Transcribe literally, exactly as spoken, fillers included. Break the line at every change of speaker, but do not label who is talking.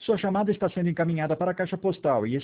Sua chamada está sendo encaminhada para a caixa postal e